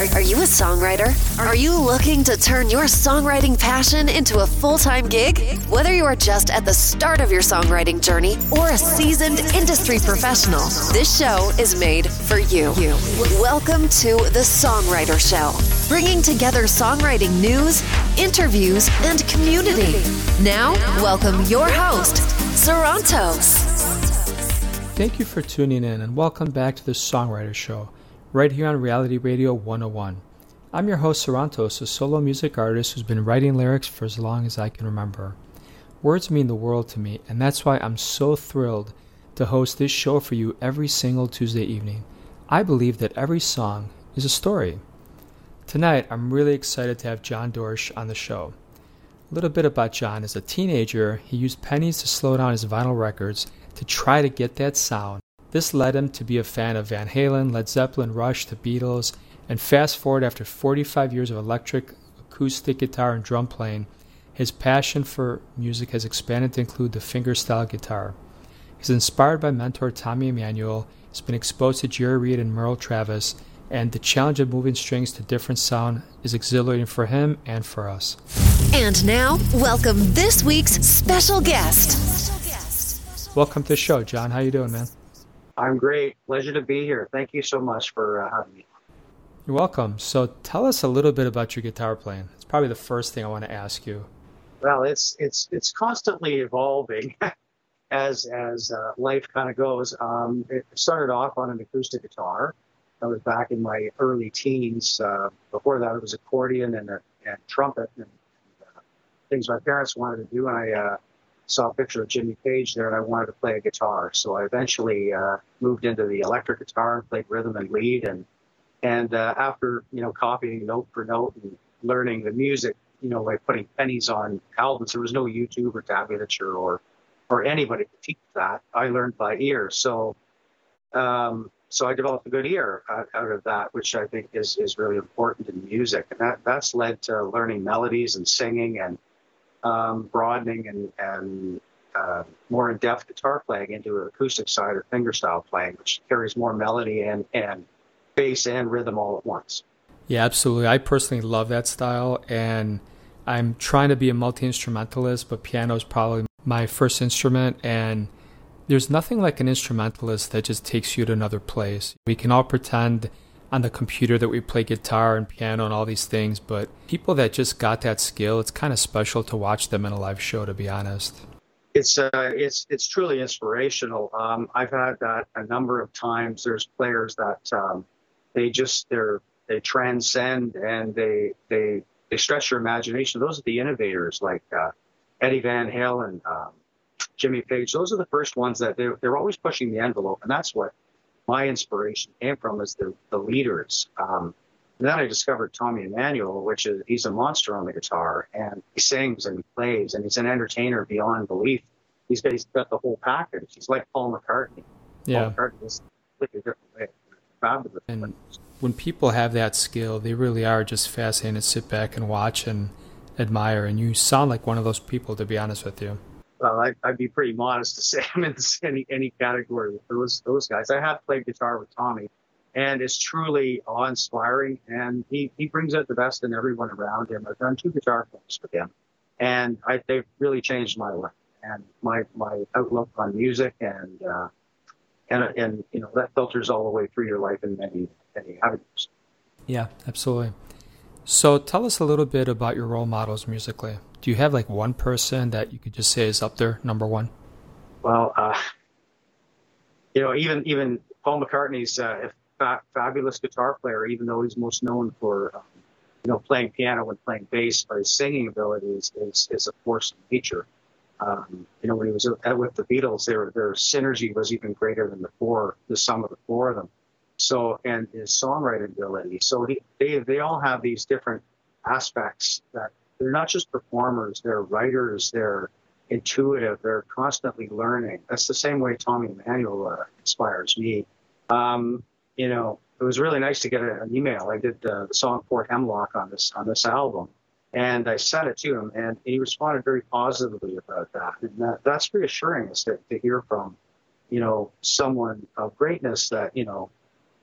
Are you a songwriter? Are you looking to turn your songwriting passion into a full-time gig? Whether you are just at the start of your songwriting journey or a seasoned industry professional, this show is made for you. Welcome to The Songwriter Show, bringing together songwriting news, interviews, and community. Now, welcome your host, Sarantos. Thank you for tuning in and welcome back to The Songwriter Show, right here on Reality Radio 101. I'm your host, Sarantos, a solo music artist who's been writing lyrics for as long as I can remember. Words mean the world to me, and that's why I'm so thrilled to host this show for you every single Tuesday evening. I believe that every song is a story. Tonight, I'm really excited to have John Dorsch on the show. A little bit about John. As a teenager, he used pennies to slow down his vinyl records to try to get that sound. This led him to be a fan of Van Halen, Led Zeppelin, Rush, the Beatles, and fast forward after 45 years of electric, acoustic guitar and drum playing, his passion for music has expanded to include the fingerstyle guitar. He's inspired by mentor Tommy Emmanuel, he's been exposed to Jerry Reed and Merle Travis, and the challenge of moving strings to different sound is exhilarating for him and for us. And now, welcome this week's special guest. Welcome to the show, John. How you doing, man? I'm great. Pleasure to be here. Thank you so much for having me. You're welcome. So tell us a little bit about your guitar playing. It's probably the first thing I want to ask you. Well, it's constantly evolving as life kind of goes. It started off on an acoustic guitar. I was back in my early teens. Before that, it was accordion and trumpet and things my parents wanted to do. And I saw a picture of Jimmy Page there, and I wanted to play a guitar. So I eventually moved into the electric guitar and played rhythm and lead. And after copying note for note and learning the music, by putting pennies on albums, there was no YouTube or tablature or anybody to teach that. I learned by ear. So I developed a good ear out of that, which I think is really important in music. And that's led to learning melodies and singing and broadening and more in-depth guitar playing into an acoustic side or fingerstyle playing, which carries more melody and bass and rhythm all at once. Yeah, absolutely. I personally love that style, and I'm trying to be a multi-instrumentalist, but piano is probably my first instrument, and there's nothing like an instrumentalist that just takes you to another place. We can all pretend on the computer that we play guitar and piano and all these things, but people that just got that skill, it's kind of special to watch them in a live show, to be honest. It's truly inspirational. I've had that a number of times. There's players that they transcend and they stretch your imagination. Those are the innovators, like Eddie Van Halen, Jimmy Page. Those are the first ones that they're always pushing the envelope, and that's what my inspiration came from, is the leaders. And then I discovered Tommy Emmanuel, he's a monster on the guitar, and he sings and he plays, and he's an entertainer beyond belief. He's got the whole package. He's like Paul McCartney. Yeah. Paul McCartney is completely different way. Fabulous. And when people have that skill, they really are just fascinating to sit back and watch and admire. And you sound like one of those people, to be honest with you. Well, I'd be pretty modest to say I'm in any category with those guys. I have played guitar with Tommy, and it's truly awe-inspiring, and he brings out the best in everyone around him. I've done 2 guitar players with him, and they've really changed my life and my outlook on music, and that filters all the way through your life in many avenues. Yeah, absolutely. So tell us a little bit about your role models musically. Do you have like one person that you could just say is up there, number one? Well, even Paul McCartney's a fabulous guitar player, even though he's most known for, playing piano and playing bass, but his singing ability is a force of nature. When he was with the Beatles, their synergy was even greater than the sum of the 4 of them. So, and his songwriting ability. So they all have these different aspects that they're not just performers, they're writers, they're intuitive, they're constantly learning. That's the same way Tommy Emmanuel inspires me. It was really nice to get an email. I did the song Fort Hemlock on this album, and I sent it to him, and he responded very positively about that. And that's reassuring us to hear from, someone of greatness that,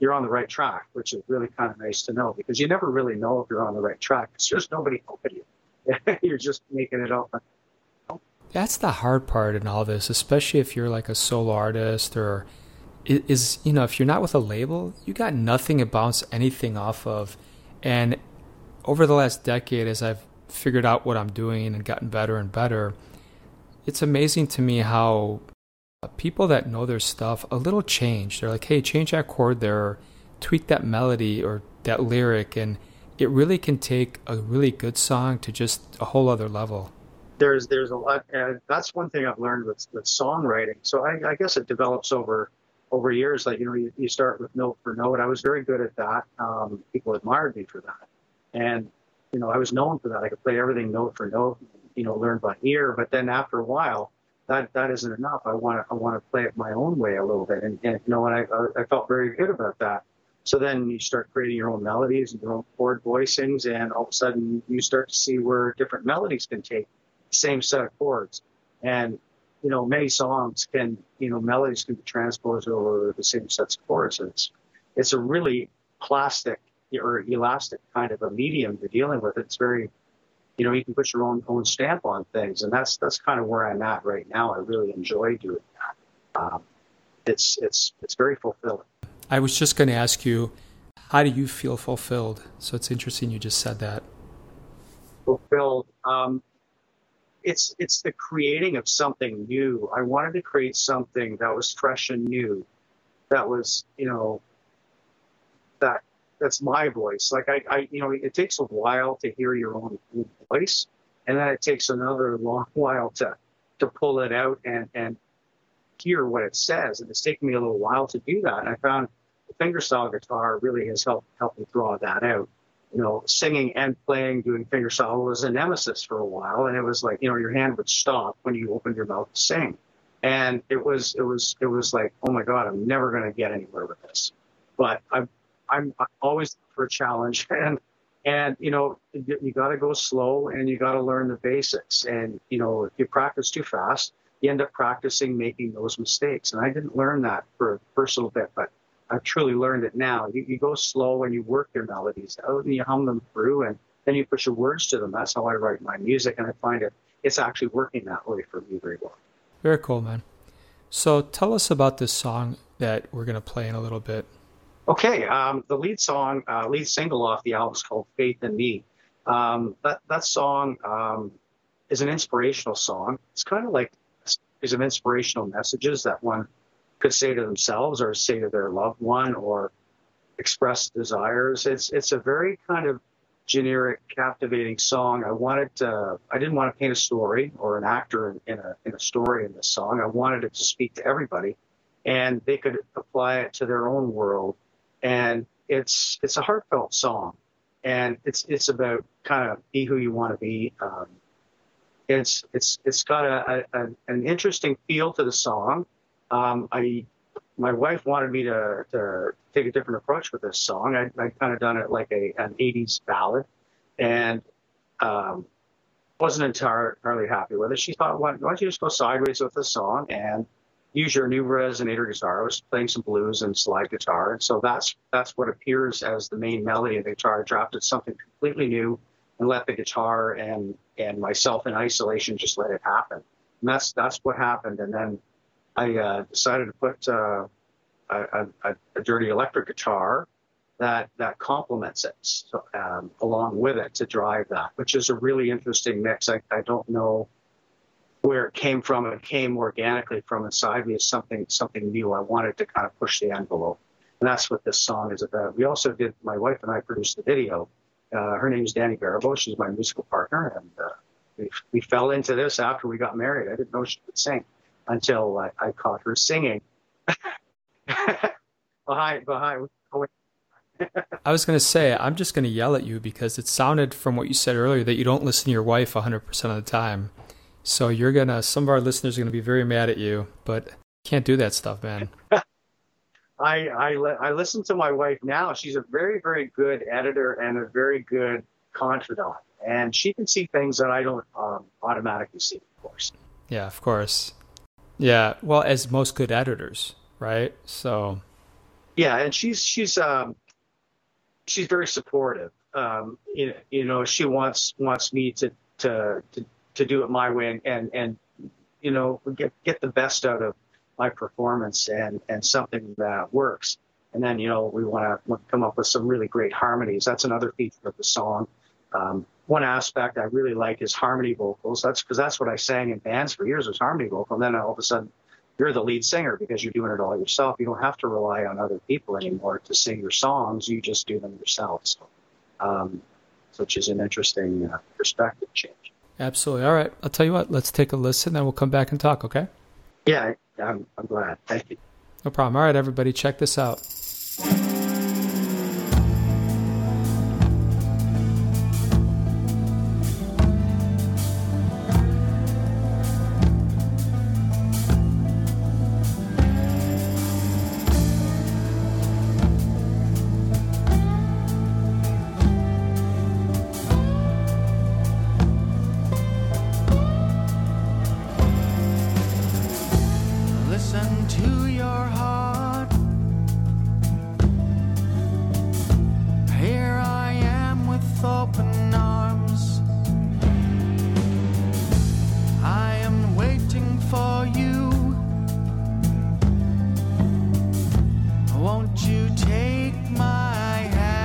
you're on the right track, which is really kind of nice to know, because you never really know if you're on the right track. It's just nobody helping you. You're just making it up. That's the hard part in all this, especially if you're like a solo artist or if you're not with a label, you got nothing to bounce anything off of. And over the last decade, as I've figured out what I'm doing and gotten better and better, it's amazing to me how people that know their stuff, a little change. They're like, hey, change that chord there, or tweak that melody or that lyric, and it really can take a really good song to just a whole other level. There's a lot, and that's one thing I've learned with songwriting. So I guess it develops over years. Like, you start with note for note. I was very good at that. People admired me for that. And, I was known for that. I could play everything note for note, learn by ear. But then after a while, that isn't enough. I want to play it my own way a little bit. And I felt very good about that. So then you start creating your own melodies and your own chord voicings, and all of a sudden you start to see where different melodies can take the same set of chords. And, many songs melodies can be transposed over the same sets of chords. It's a really plastic or elastic kind of a medium you're dealing with. It's very, you can put your own stamp on things. And that's kind of where I'm at right now. I really enjoy doing that. It's very fulfilling. I was just going to ask you, how do you feel fulfilled? So it's interesting you just said that. Fulfilled. It's the creating of something new. I wanted to create something that was fresh and new. That was, that's my voice. Like it takes a while to hear your own voice, and then it takes another long while to pull it out and hear what it says. And it's taken me a little while to do that. And I found the fingerstyle guitar really has helped me draw that out. Singing and playing, doing fingerstyle was a nemesis for a while, and it was like, your hand would stop when you opened your mouth to sing, and it was like, oh my God, I'm never going to get anywhere with this. But I'm always for a challenge, and you got to go slow, and you got to learn the basics, and if you practice too fast, you end up practicing making those mistakes, and I didn't learn that for the first little bit, but I've truly learned it now. You go slow and you work your melodies out and you hum them through, and then you put your words to them. That's how I write my music, and I find it's actually working that way for me very well. Very cool, man. So tell us about this song that we're going to play in a little bit. Okay, the lead single off the album is called Faith in Me. That song is an inspirational song. It's kind of like some inspirational messages that one could say to themselves or say to their loved one or express desires. It's a very kind of generic, captivating song. I didn't want to paint a story or an actor in a story in this song. I wanted it to speak to everybody, and they could apply it to their own world. And it's a heartfelt song, and it's about kind of be who you want to be. It's got an interesting feel to the song. My wife wanted me to take a different approach with this song. I kind of done it like an 80s ballad, and wasn't entirely happy with it. She thought, why don't you just go sideways with the song and use your new resonator guitar? I was playing some blues and slide guitar, and so that's what appears as the main melody of the guitar. I drafted something completely new and let the guitar and myself in isolation just let it happen. And that's what happened. And then I decided to put a dirty electric guitar that complements it, so, along with it to drive that, which is a really interesting mix. I don't know where it came from. It came organically from inside me as something new. I wanted to kind of push the envelope, and that's what this song is about. We also my wife and I produced the video. Her name is Danny Barabo. She's my musical partner, and we fell into this after we got married. I didn't know she could sing until I caught her singing behind. I was going to say, I'm just going to yell at you because it sounded from what you said earlier that you don't listen to your wife 100% of the time. So some of our listeners are going to be very mad at you, but you can't do that stuff, man. I listen to my wife now. She's a very, very good editor and a very good confidant. And she can see things that I don't automatically see, of course. Yeah, of course. Yeah, well, as most good editors, right? So Yeah, and she's very supportive. She wants me to do it my way and get the best out of my performance and something that works. And then we want to come up with some really great harmonies. That's another feature of the song. One aspect I really like is harmony vocals. That's because that's what I sang in bands for years, was harmony vocal. And then all of a sudden, you're the lead singer because you're doing it all yourself. You don't have to rely on other people anymore to sing your songs. You just do them yourself. So, which is an interesting perspective change. Absolutely. All right. I'll tell you what. Let's take a listen, and we'll come back and talk. Okay? Yeah, I'm glad. Thank you. No problem. All right, everybody, check this out. Listen to your heart. Here I am with open arms. I am waiting for you. Won't you take my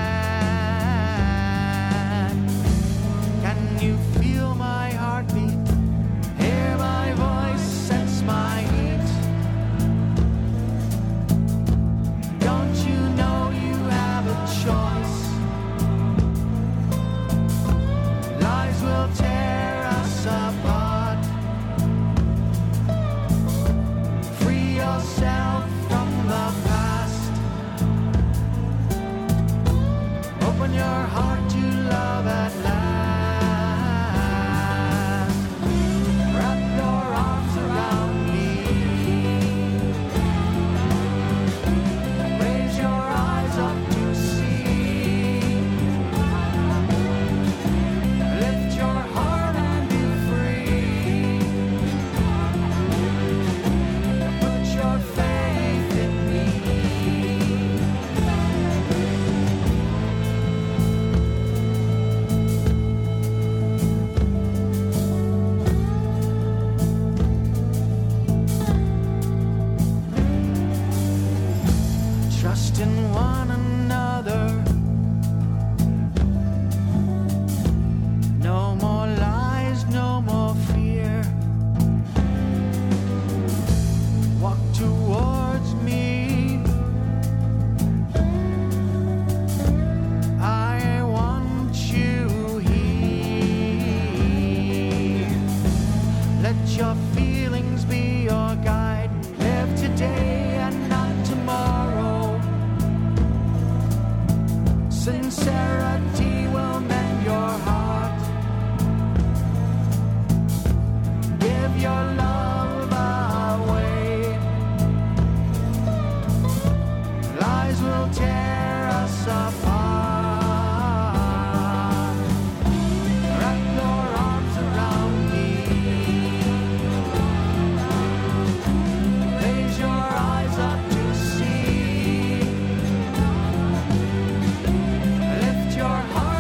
hand? Can you feel my heartbeat? Hear my voice, sense my heat. Don't you know you have a choice? Lies will tear us apart. Free yourself from the past. Open your heart to love at last. Wrap your arms around me. Raise your eyes up to see. Lift your heart and be free. Put your faith in me. Trust in one another. No more lies, no more fear. Walk towards me. I want you here. Let your feelings be your guide. Live today and not tomorrow. Sincerity will mend your heart. Give your love away. Lies will tear us apart. Wrap your arms around me. Raise your eyes up to see. Lift your heart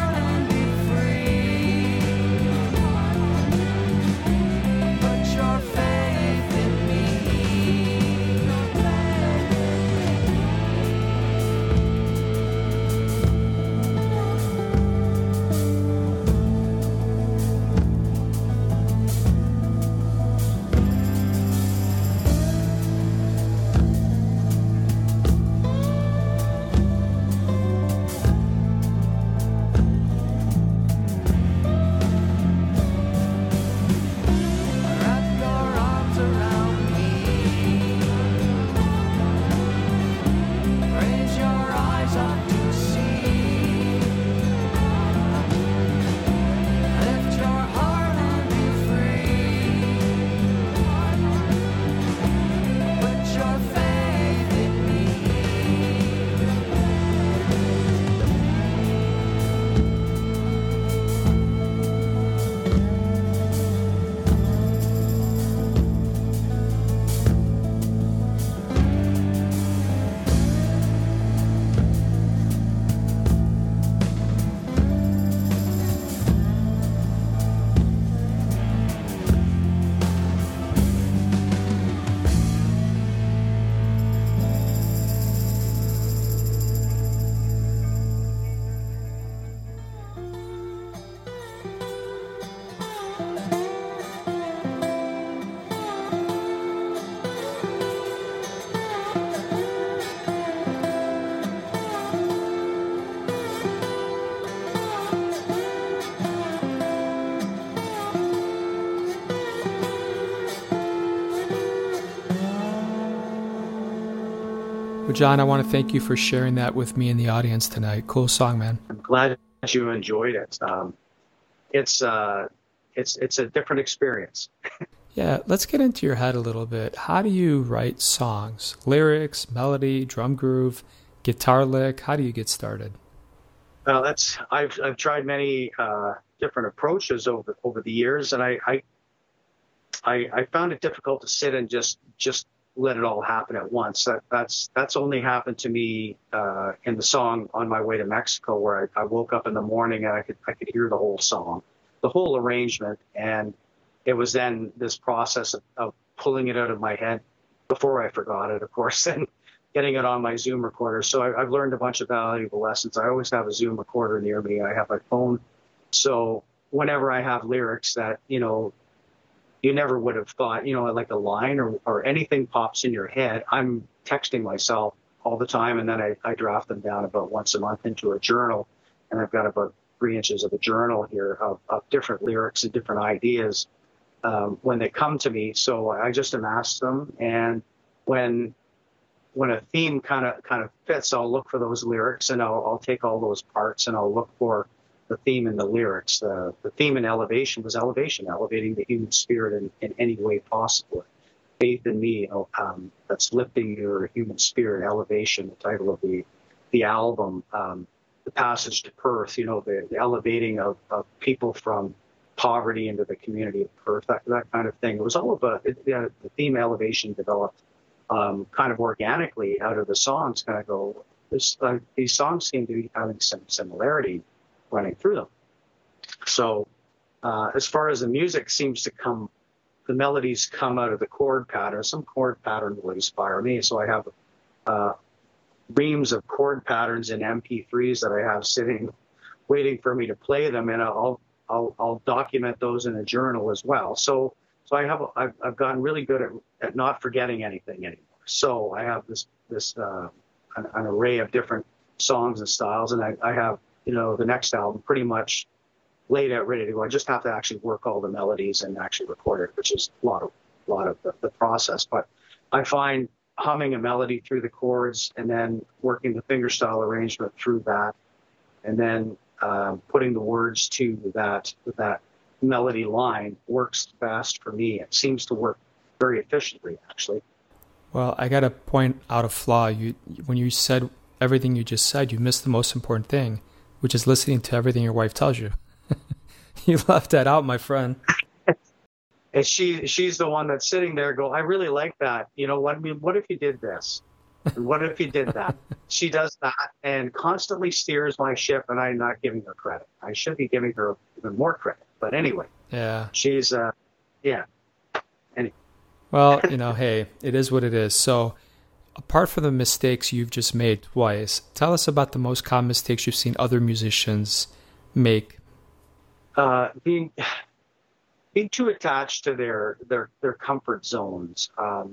Well, John, I want to thank you for sharing that with me and the audience tonight. Cool song, man. I'm glad that you enjoyed it. It's a different experience. Yeah, let's get into your head a little bit. How do you write songs? Lyrics, melody, drum groove, guitar lick? How do you get started? Well, I've tried many different approaches over the years, and I found it difficult to sit and just let it all happen at once. That's only happened to me in the song "On My Way to Mexico," where I woke up in the morning and I could hear the whole song, the whole arrangement, and it was then this process of pulling it out of my head before I forgot it, of course, and getting it on my Zoom recorder. So I've learned a bunch of valuable lessons. I always have a Zoom recorder near me. I have my phone, so whenever I have lyrics that you never would have thought, like a line or anything pops in your head, I'm texting myself all the time, and then I draft them down about once a month into a journal, and I've got about 3 inches of a journal here of different lyrics and different ideas when they come to me. So I just amass them, and when a theme kind of fits, I'll look for those lyrics, and I'll take all those parts and I'll look for the theme in the lyrics. The theme in Elevation was elevation, elevating the human spirit in any way possible. Faith in Me, that's lifting your human spirit. Elevation, the title of the album. The Passage to Perth, the elevating of people from poverty into the community of Perth, that kind of thing. It was all about the theme Elevation developed kind of organically out of the songs. Kind of go, these songs seem to be having some similarity running through them. So as far as the music seems to come, the melodies come out of the chord pattern. Some chord pattern will inspire me. So I have reams of chord patterns in MP3s that I have sitting, waiting for me to play them, and I'll document those in a journal as well. So I've gotten really good at not forgetting anything anymore. So I have this an array of different songs and styles, and I have the next album pretty much laid out, ready to go. I just have to actually work all the melodies and actually record it, which is a lot of the process. But I find humming a melody through the chords and then working the fingerstyle arrangement through that, and then putting the words to that melody line works best for me. It seems to work very efficiently, actually. Well, I got to point out a flaw. When you said everything you just said, you missed the most important thing, which is listening to everything your wife tells you. You left that out, my friend. And she's the one that's sitting there going, I really like that. What if you did this? What if you did that? She does that and constantly steers my ship, and I'm not giving her credit. I should be giving her even more credit. But anyway, yeah, she's, yeah. Anyway. Well, hey, it is what it is. So apart from the mistakes you've just made twice, tell us about the most common mistakes you've seen other musicians make. Being too attached to their comfort zones.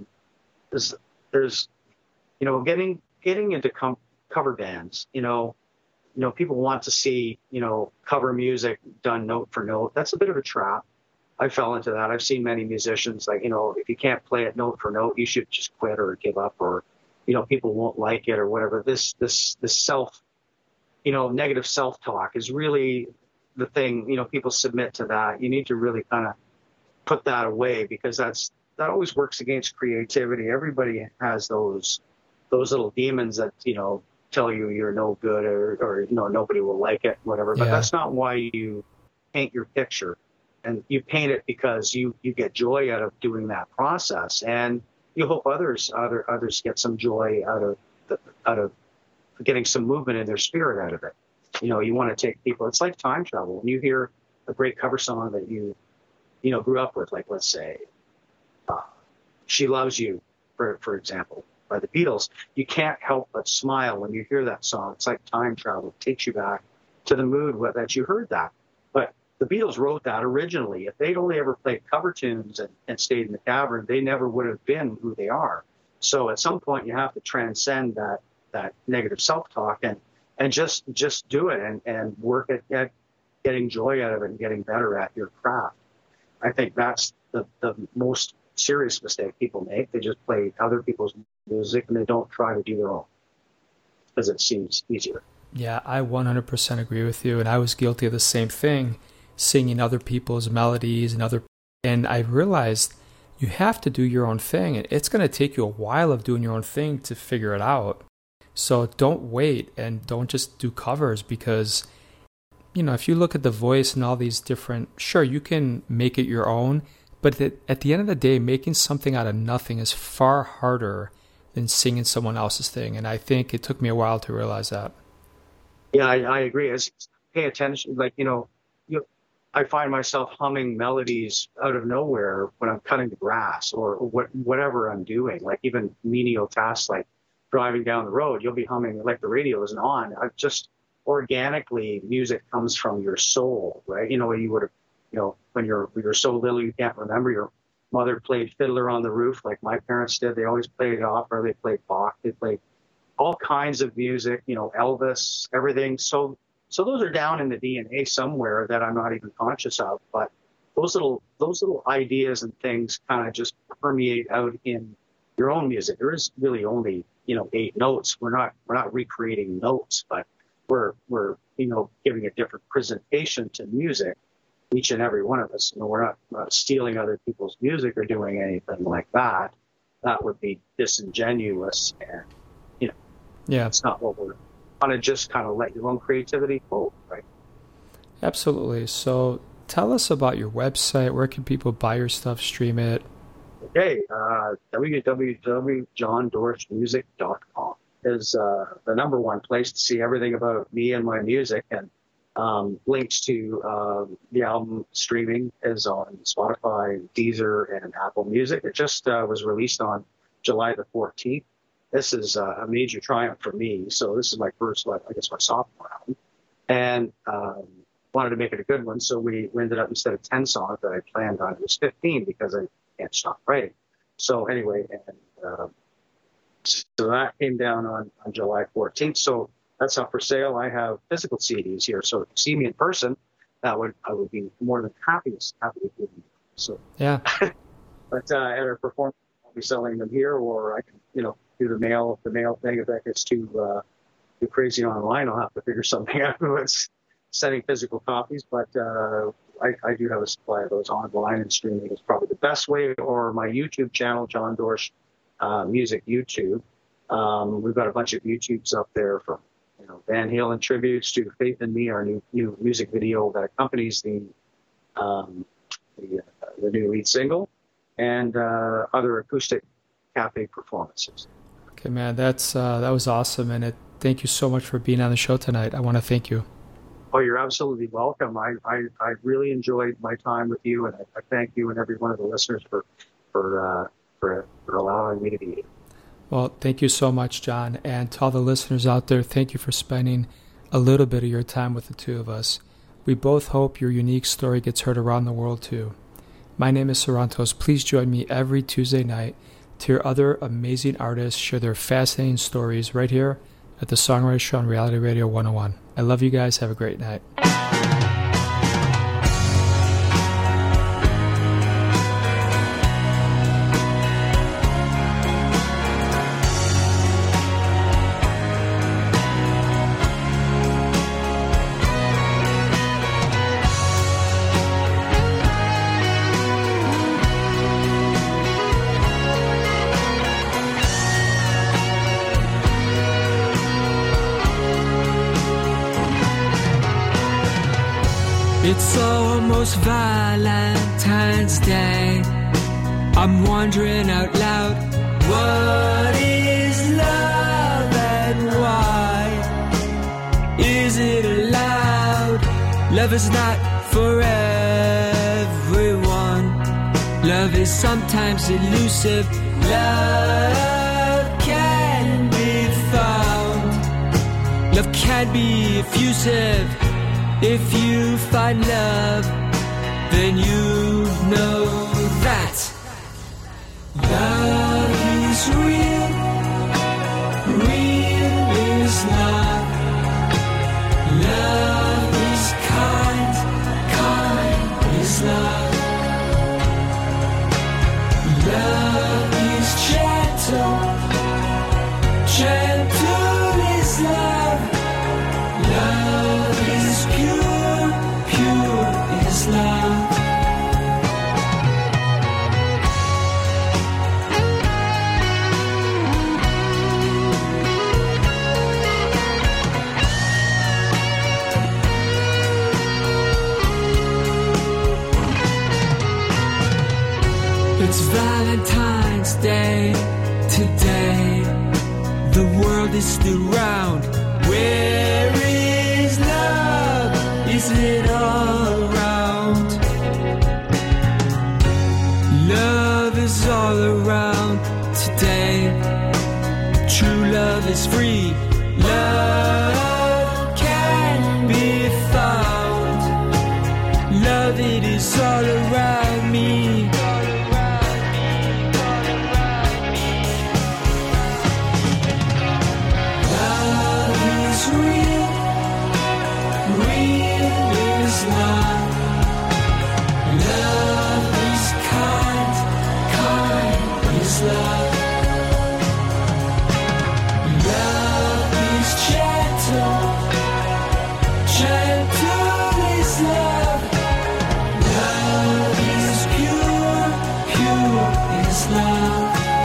There's getting into cover bands. People want to see cover music done note for note. That's a bit of a trap. I fell into that. I've seen many musicians if you can't play it note for note, you should just quit or give up, or people won't like it or whatever. This self, negative self-talk is really the thing. People submit to that. You need to really kind of put that away, because that always works against creativity. Everybody has those little demons that tell you you're no good or nobody will like it, whatever. But that's not why you paint your picture. And you paint it because you get joy out of doing that process, and you hope others get some joy out of getting some movement in their spirit out of it. You want to take people. It's like time travel. When you hear a great cover song that you grew up with, like let's say "She Loves You," for example, by the Beatles, you can't help but smile when you hear that song. It's like time travel. It takes you back to the mood that you heard that. But the Beatles wrote that originally. If they'd only ever played cover tunes and stayed in the cavern, they never would have been who they are. So at some point, you have to transcend that negative self-talk and just do it and work at getting joy out of it and getting better at your craft. I think that's the most serious mistake people make. They just play other people's music and they don't try to do their own. because it seems easier. Yeah, I 100% agree with you. And I was guilty of the same thing, singing other people's melodies and I realized you have to do your own thing. It's going to take you a while of doing your own thing to figure it out. So don't wait and don't just do covers because, if you look at The Voice and all these different, sure, you can make it your own, but at the end of the day, making something out of nothing is far harder than singing someone else's thing. And I think it took me a while to realize that. Yeah, I agree. Pay attention. I find myself humming melodies out of nowhere when I'm cutting the grass or whatever I'm doing. Like even menial tasks like driving down the road, you'll be humming like the radio isn't on. I've just organically, music comes from your soul, right? You would have, when you're so little you can't remember. Your mother played Fiddler on the Roof like my parents did. They always played opera. They played Bach. They played all kinds of music, Elvis, everything. So those are down in the DNA somewhere that I'm not even conscious of. But those little ideas and things kind of just permeate out in your own music. There is really only 8 notes. We're not recreating notes, but we're giving a different presentation to music. Each and every one of us. We're not stealing other people's music or doing anything like that. That would be disingenuous, and yeah, it's not what we're want to just kind of let your own creativity flow, right? Absolutely. So tell us about your website. Where can people buy your stuff, stream it? Okay, www.johndorschmusic.com is the number one place to see everything about me and my music, and links to the album streaming is on Spotify, Deezer, and Apple Music. It just was released on July the 14th. This is a major triumph for me. So this is my first, my sophomore album. And wanted to make it a good one. So we ended up, instead of 10 songs that I planned on, it was 15 because I can't stop writing. So anyway, and so that came down on July 14th. So that's up for sale. I have physical CDs here. So if you see me in person, I would be more than happy to give you. So yeah. But at our performance, I'll be selling them here, or I can, do the mail thing. If that gets too crazy online, I'll have to figure something out with sending physical copies. But I do have a supply of those online, and streaming is probably the best way. Or my YouTube channel, John Dorsch Music YouTube. We've got a bunch of YouTubes up there from Van Halen tributes to Faith in Me, our new music video that accompanies the new lead single, and other acoustic cafe performances. Okay, man, that was awesome, and thank you so much for being on the show tonight. I want to thank you. Oh, you're absolutely welcome. I really enjoyed my time with you, and I thank you and every one of the listeners for allowing me to be here. Well, thank you so much, John. And to all the listeners out there, thank you for spending a little bit of your time with the two of us. We both hope your unique story gets heard around the world, too. My name is Sarantos. Please join me every Tuesday night to hear other amazing artists share their fascinating stories right here at the Songwriter Show on Reality Radio 101. I love you guys. Have a great night. It's almost Valentine's Day. I'm wondering out loud, what is love and why is it allowed? Love is not for everyone. Love is sometimes elusive. Love can be found. Love can be effusive. If you find love, then you know that love is real. Real is love. Love is kind. Kind is love. Love is gentle. Gentle is love. Valentine's Day today. The world is still round. Where is love? Is it all around? Love is all around today. True love is free. Love can be found. Love, it is all around me. Love is real. Real is love. Love is kind. Kind is love. Love is gentle. Gentle is love. Love is pure. Pure is love.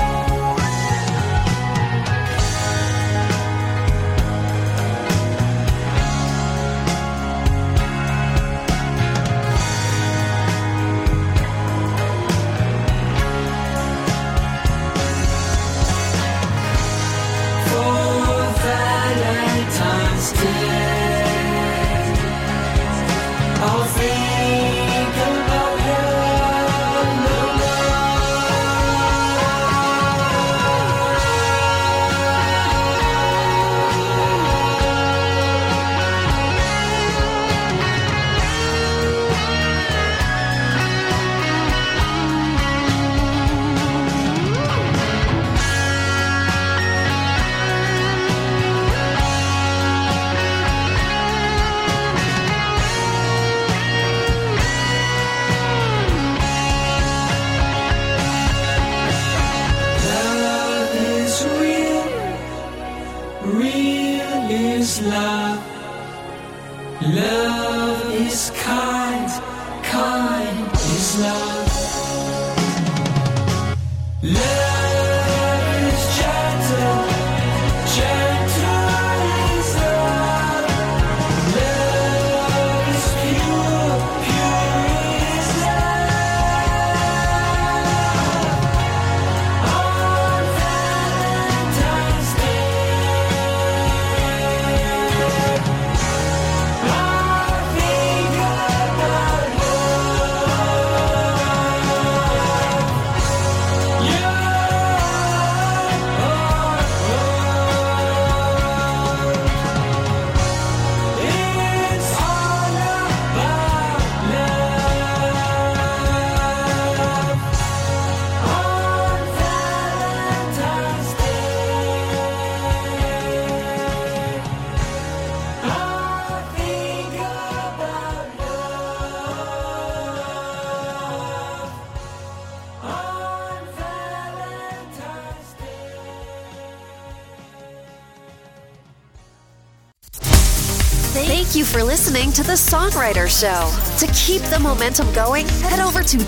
Valentine's Day, I'll think about love is real. Real is love. Love is kind. Kind is love. Love is gentle. Gentle is love. Love is pure. Pure is love. On Valentine's Day, I think about love. Yeah. It's all about love. On Valentine's Day, I think about love. On Valentine's Day. Thank you for listening to The Songwriter Show. To keep the momentum going, head over to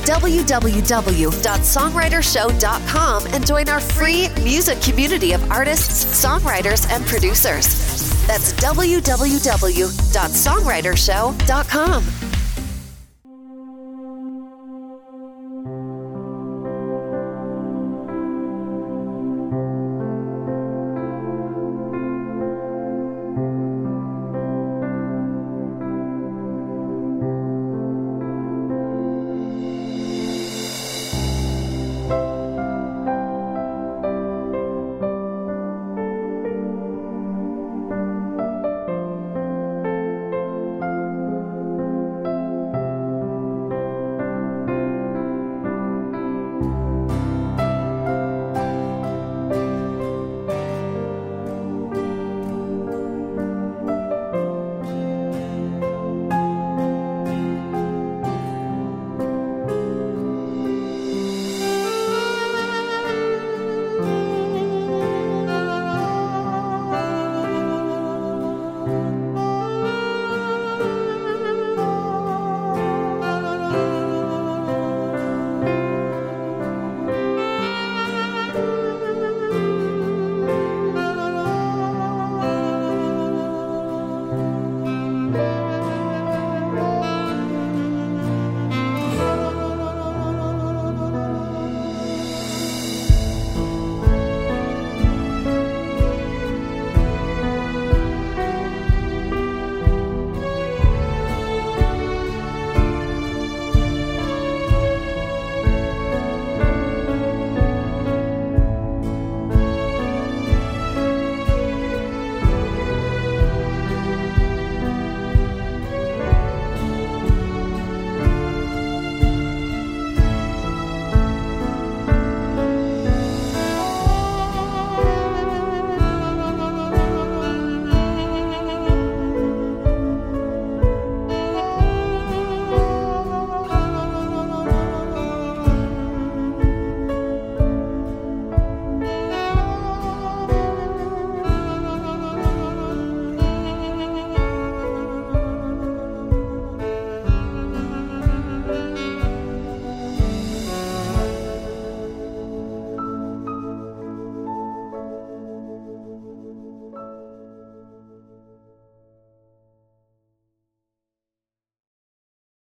www.songwritershow.com and join our free music community of artists, songwriters, and producers. That's www.songwritershow.com.